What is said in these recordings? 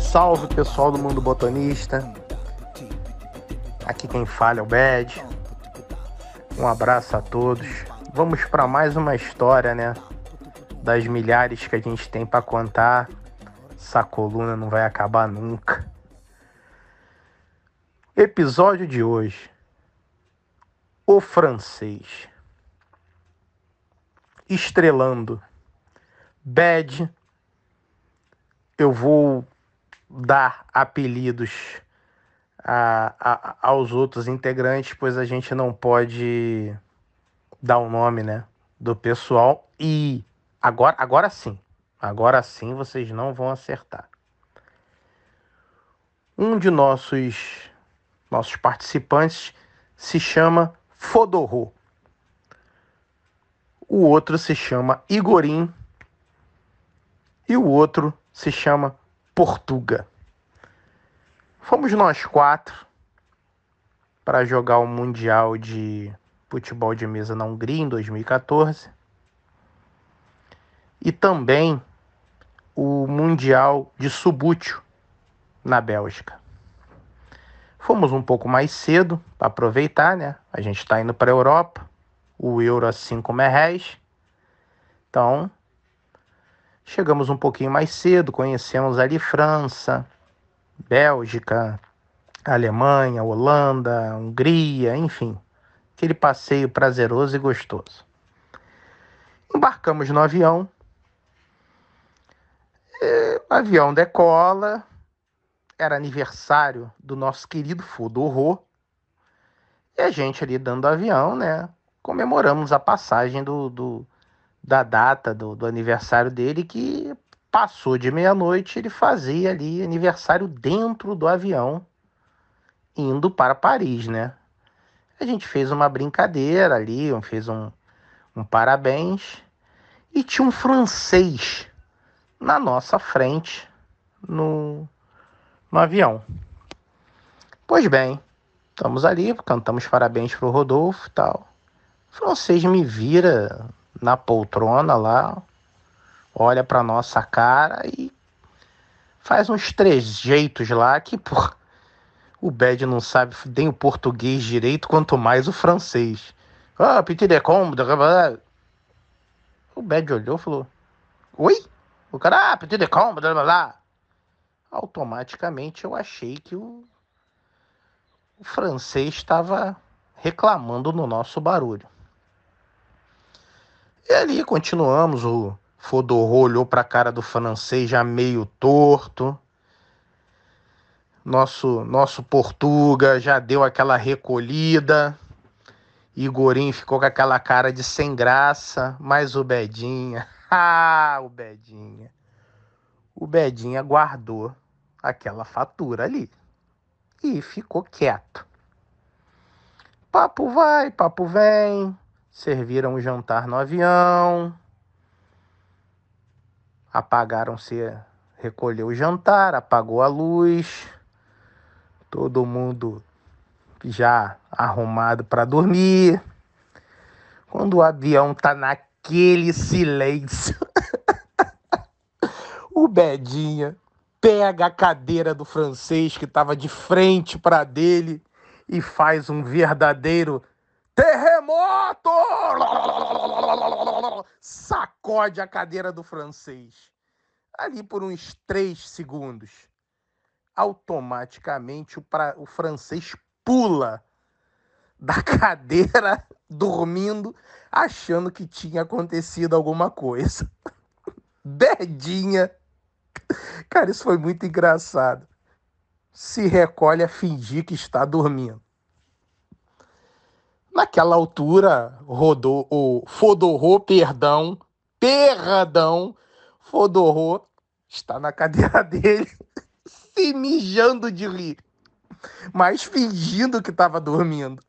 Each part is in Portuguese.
Salve pessoal do Mundo Botanista, aqui quem fala é o Bad. Um abraço a todos. Vamos para mais uma história, né? Das milhares que a gente tem para contar. Essa coluna não vai acabar nunca. Episódio de hoje: O Francês. Estrelando Bad. Eu vou dar apelidos aos outros integrantes, pois a gente não pode dar o nome, né, do pessoal. E agora sim vocês não vão acertar. Um de nossos participantes se chama Fodorô. O outro se chama Igorim. E o outro se chama Portuga. Fomos nós 4 para jogar o Mundial de Futebol de Mesa na Hungria em 2014. E também o Mundial de Subútil na Bélgica. Fomos um pouco mais cedo para aproveitar, né? A gente está indo para a Europa, o euro a 5 merréis. Então, chegamos um pouquinho mais cedo, conhecemos ali França, Bélgica, Alemanha, Holanda, Hungria, enfim. Aquele passeio prazeroso e gostoso. Embarcamos no avião. O avião decola. Era aniversário do nosso querido Fodorô. E a gente ali dando o avião, né? Comemoramos a passagem da data do aniversário dele, que passou de meia-noite. Ele fazia ali aniversário dentro do avião, indo para Paris, né? A gente fez uma brincadeira ali, fez um parabéns. E tinha um francês na nossa frente, no avião. Pois bem, estamos ali, cantamos parabéns pro Rodolfo e tal. O francês me vira na poltrona lá, olha pra nossa cara e faz uns trejeitos lá que, pô, o Bad não sabe nem o português direito, quanto mais o francês. Ah, petit de combe. O Bad olhou e falou: Oi? O cara, petit de combe, blá blá blá. Automaticamente eu achei que o francês estava reclamando no nosso barulho. E ali continuamos, o Fodorô olhou para a cara do francês já meio torto. Nosso Portuga já deu aquela recolhida. Igorim ficou com aquela cara de sem graça, mas o Bedinha, o Bedinha guardou aquela fatura ali e ficou quieto. Papo vai, papo vem. Serviram o jantar no avião. Apagaram-se, recolheu o jantar, apagou a luz. Todo mundo já arrumado para dormir. Quando o avião tá naquele silêncio, o Bedinha pega a cadeira do francês que estava de frente para dele e faz um verdadeiro terremoto! Sacode a cadeira do francês. Ali por uns 3 segundos. Automaticamente o francês pula da cadeira, dormindo, achando que tinha acontecido alguma coisa. Bedinha. Cara, isso foi muito engraçado. Se recolhe a fingir que está dormindo. Naquela altura, Fodorô, Fodorô está na cadeira dele, se mijando de rir, mas fingindo que estava dormindo.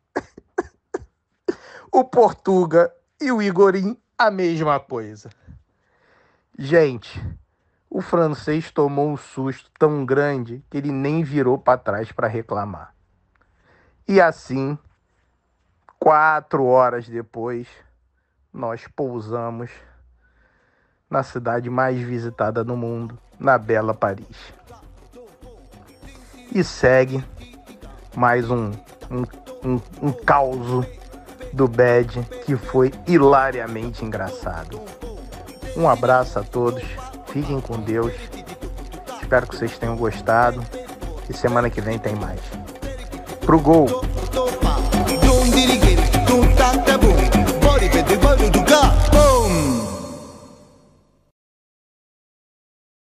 O Portuga e o Igorim, a mesma coisa. Gente, o francês tomou um susto tão grande que ele nem virou para trás para reclamar. E assim, 4 horas depois, nós pousamos na cidade mais visitada no mundo, na bela Paris. E segue mais um caos do Bad que foi hilariamente engraçado. Um abraço a todos, fiquem com Deus, espero que vocês tenham gostado e semana que vem tem mais. Pro gol! Non dirigere, non tanta voi, poi ripeto il voglio giocare.